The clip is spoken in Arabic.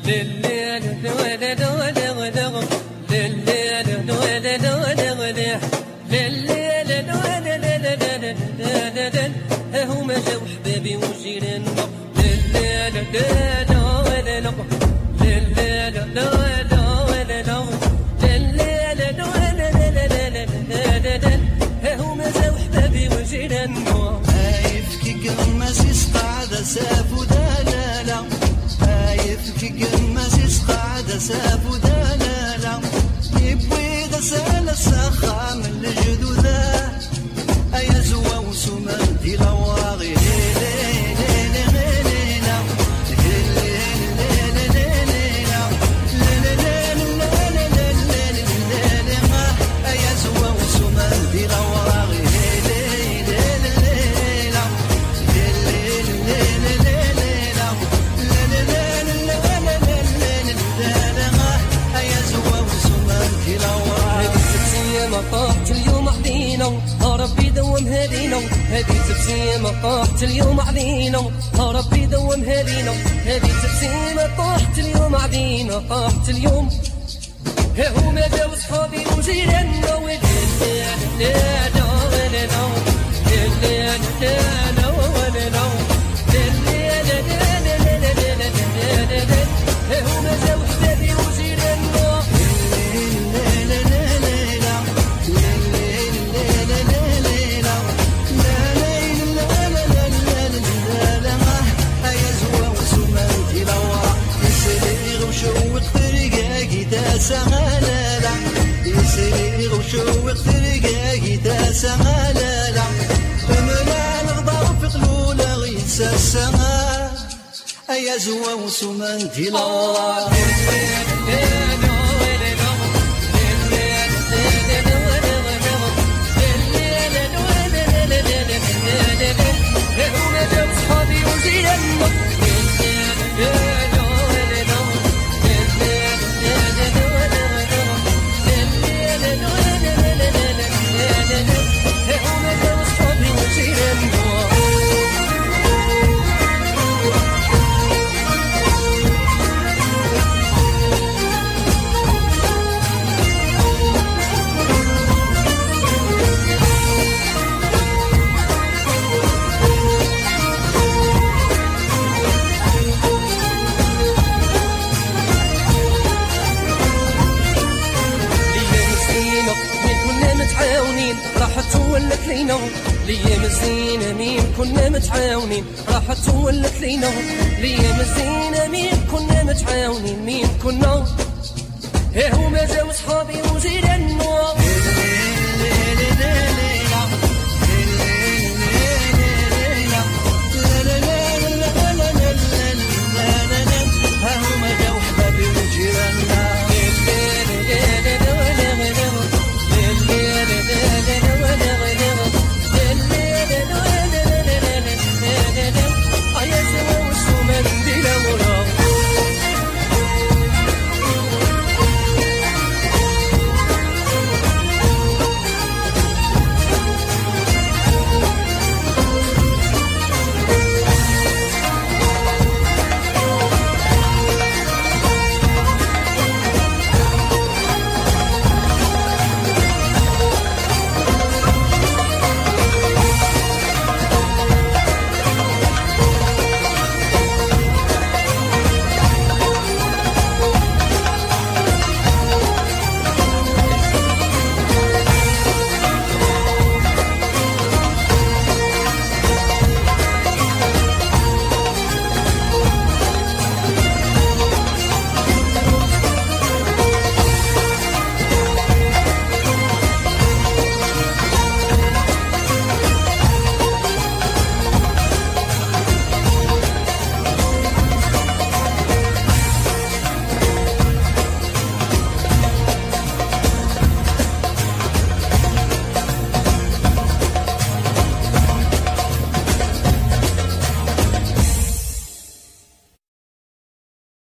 هما جاو حبابي وجيران هما جاو حبابي وجيران هايف كي قماس يسقعد سافو دلالا هايف كي قماس يسقعد سافو دلالا يبوي غسال السخام الجدوده أيا زوا وسمان دي لواغي ربي دومها لينا هذه تبسيمة طاحت اليوم علينا ربي دومها لينا هذه تبسيمة طاحت اليوم علينا طاحت اليوم هما جاو صحابي وجيراننا هما جاو حبابي وجيراننا سمالالا يسير وشوق تلقاكي تسمالالا فملا نغضر في قلولا غيسا السما أيا زوا وسمان تلا هما جاو صحابي وجيراننا راحت تولت لينا ليام الزينة مين كنا متعاونين راحت تولت لينا ليام الزينة مين كنا متعاونين مين كنا هما جاو صحابي وجيراننا